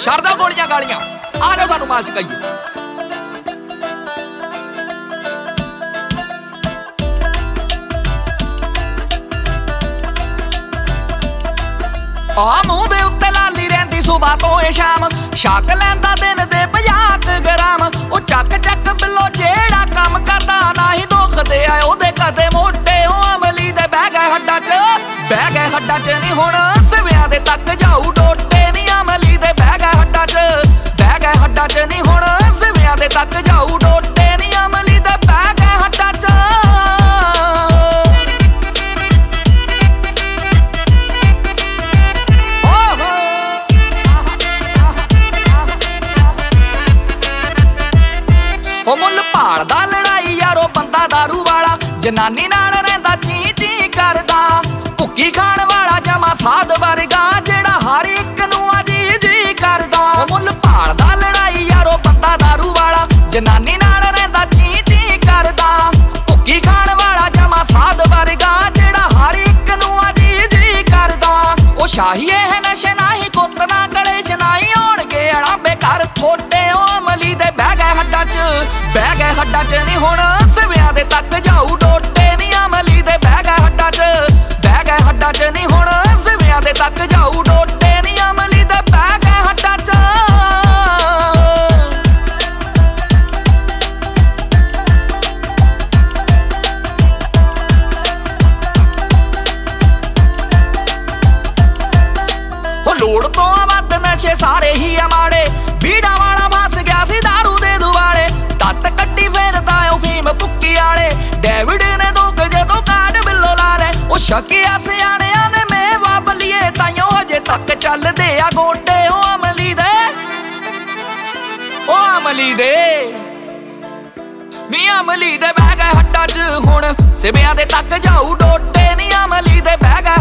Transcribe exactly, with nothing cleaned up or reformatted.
ਛੱਡ ਦੋ ਗੋਲੀਆਂ ਗਾਲੀਆਂ, ਆ ਜਾਓ ਤੁਹਾਨੂੰ ਮਾਲ ਛਕਾਈਏ। ਆ ਮੂੰਹ ਦੇ ਉੱਤੇ ਲਾਲੀ ਰਹਿੰਦੀ ਸੁਬਾ ਤੋਂ ਏ ਸ਼ਾਮ, ਛਕ ਲੈਂਦਾ ਦਿਨ ਦੇ ਪੰਜਾਹ ਗ੍ਰਾਮ। ਉਹ ਚੱਕ ਚੱਕ ਬਿੱਲੋ ਜਿਹੜਾ ਕੰਮ ਕਰਦਾ ਨਹੀਂ ਦੁਖਦੇ ਆ ਉਹਦੇ ਕਦੇ ਮੋਢੇ। ਉਹ ਅਮਲੀ ਦੇ ਬਹਿ ਗਏ ਹੱਡਾਂ 'ਚ, ਬਹਿ ਗਏ ਹੱਡਾਂ 'ਚ ਨਹੀਂ ਹੁਣ ਸਿਵਿਆਂ ਦੇ ਤੱਕ ਜਾਊ ਡੋਟੇ। ਨੀ ਅਮਲੀ ਦੇ ਬਹਿ ਗਏ ਹੱਡਾਂ 'ਚ, ਬਹਿ ਗਏ ਹੱਡਾਂ 'ਚ ਨਹੀਂ ਹੁਣ ਸਿਵਿਆਂ ਦੇ ਤੱਕ ਜਾਊ ਡੋਟੇ। ਨੀ ਅਮਲੀ ਦੇ ਬਹਿ ਗਏ ਹੱਡਾਂ 'ਚ। ਉਹ ਮੁੱਲ ਭਾਲਦਾ ਲੜਾਈ ਯਾਰੋ ਬੰਦਾ ਦਾਰੂ ਵਾਲਾ, ਜਨਾਨੀ ਨਾਲ ਰਹਿੰਦਾ ਚੀ ਚੀ ਕਰਦਾ। ਭੁੱਕੀ ਖਾਣ ਵਾਲਾ ਜਮਾ ਸਾਧ ਵਰਗਾ, ਜਿਹੜਾ ਹਰ ਇੱਕ ਨੂੰ ਆ ਜੀ ਜੀ ਕਰਦਾ। ਉਹ ਮੁੱਲ ਭਾਲਦਾ ਲੜਾਈ ਯਾਰੋ ਬੰਦਾ ਦਾਰੂ ਵਾਲਾ, ਜਨਾਨੀ ਨਾਲ ਰਹਿੰਦਾ ਚੀ ਚੀ ਕਰਦਾ। ਭੁੱਕੀ ਖਾਣ ਵਾਲਾ ਜਮਾ ਸਾਧ ਵਰਗਾ, ਜਿਹੜਾ ਹਰ ਇੱਕ ਨੂੰ ਆ ਜੀ ਜੀ ਕਰਦਾ। ਉਹ ਸ਼ਾਹੀ ਇਹ ਨਸ਼ੇ ਨਹੀਂ ਕੁੱਤ ਨਾ ਕਲੇਸ਼ ਨਹੀਂ ਹੋਣਗੇ ਅੜਾਬੇ ਘਰ ਥੋਡੇ। ਉਹ ਅਮਲੀ ਦੇ ਬਹਿ ਗਏ ਹੱਡਾਂ 'ਚ, ਬਹਿ ਗਏ ਹੱਡਾਂ 'ਚ ਨਹੀਂ ਹੁਣ ਸਿਵਿਆਂ ਦੇ ਤੱਕ ਜਾਊ ਡੋਟੇ। ਨੀ ਅਮਲੀ ਦੇ ਬਹਿ ਗਏ ਹੱਡਾਂ 'ਚ, ਬਹਿ ਗਏ ਹੱਡਾਂ 'ਚ ਨਹੀਂ ਹੁਣ ਸਿਵਿਆਂ ਦੇ ਤੱਕ ਜਾਊ ਡੋਟੇ। ਨੀ ਅਮਲੀ ਦੇ ਬਹਿ ਗਏ ਹੱਡਾਂ 'ਚ। ਉਹ ਲੋੜ ਤੋਂ ਵੱਧ ਨਸ਼ੇ ਸਾਰੇ ਹੀ ਆ ਮਾੜੇ, ਬੀੜਾ ਵਾਲਾ ਫਸ ਗਿਆ ਸੀ ਦਾਰੂ ਦੇ ਦੁਆਲੇ। ਤੱਤ ਕੱਢੀ ਫੇਰਦਾ ਉਹ ਫੀਮ ਭੁੱਕੀ ਵਾਲੇ, ਡੇਵਿਡ ਨੇ ਦੁੱਖ ਜਦੋਂ ਕਾਢ ਬਿੱਲੋ ਲਾ ਲੈ। ਉਹ ਸ਼ੱਕਿਆ ਸਿਆਣਿਆਂ ਨੇ ਮੇਵਾ ਬਲੀਏ, ਤਾਈਓ ਅਜੇ ਤੱਕ ਚੱਲਦੇ ਆ ਗੋਡੇ। ਉਹ ਅਮਲੀ ਦੇ, ਉਹ ਅਮਲੀ ਦੇ ਨੀ ਅਮਲੀ ਦੇ ਬਹਿ ਗਏ ਹੱਡਾਂ 'ਚ ਹੁਣ ਸਿਵਿਆਂ ਦੇ ਤੱਕ ਜਾਊ ਡੋਟੇ। ਨੀ ਅਮਲੀ ਦੇ ਬਹਿ ਗਏ